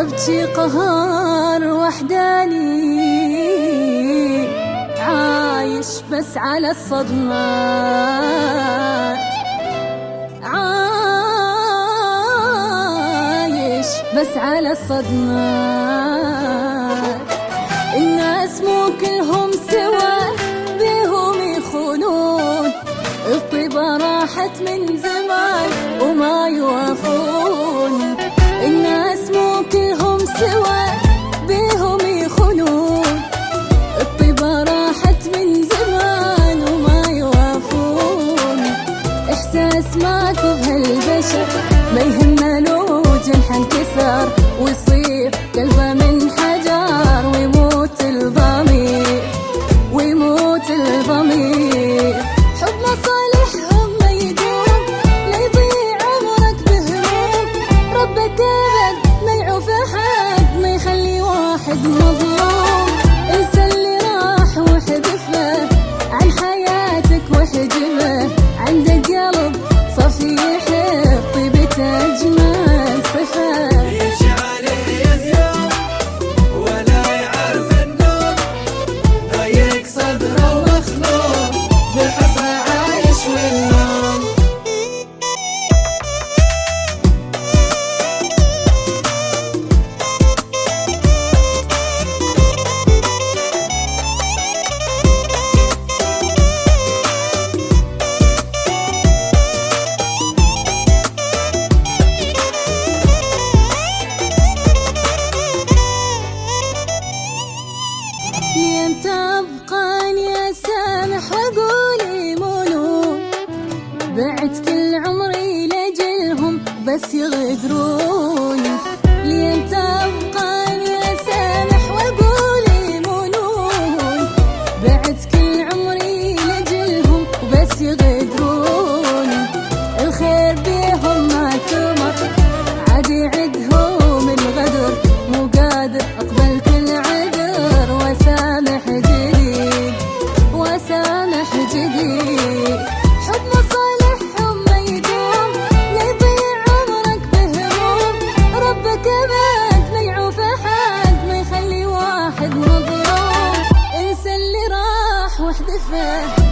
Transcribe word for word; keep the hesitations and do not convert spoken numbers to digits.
أبكي قهر وحداني، عايش بس على الصدمات، عايش بس على الصدمات. الناس مو كلهم سوا بيهم يخونون، الطيبة راحت من زمان وما يوافون. الناس مو كلهم سوا بيهم يخونون، الطيبة راحت من زمان وما يوافون. إحساس ماكو بهالبشر ما يهمه لو جنح انكسر ويصير قلبه من حجر، ويموت الضمير ويموت الضمير. حب مصالحهم ما يدوم، لا يضيع عمرك بهموم. ربك أبد ما يعوف أحد، ما يخلي واحد مظلوم. انسى اللي راح واحذفه عن حياتك واحجبه. عندك قلب صفي يحب طيبته أجمل صفة. يمشي عليه يهيم ولا يعرف النوم، ضيق صدره ومخنوق بالحصى عايش والنوم. لين تبقاني أسامح وأقول يمونون، بعت كل عمري لجلهم بس يغدرون. لين تبقاني أسامح وأقول يمونون، بعت كل عمري لجلهم بس يغدرون. الخير بيهم ما ثمر، عاد يعدهم الغدر، مو قادر أقبل كل عذر وسامح جديد وسامح جديد. حب مصالحهم ما يدوم، لا يضيع عمرك بهموم. ربك أبد ما يعوف أحد، ما يخلي واحد مظلوم. انسى اللي راح واحذفه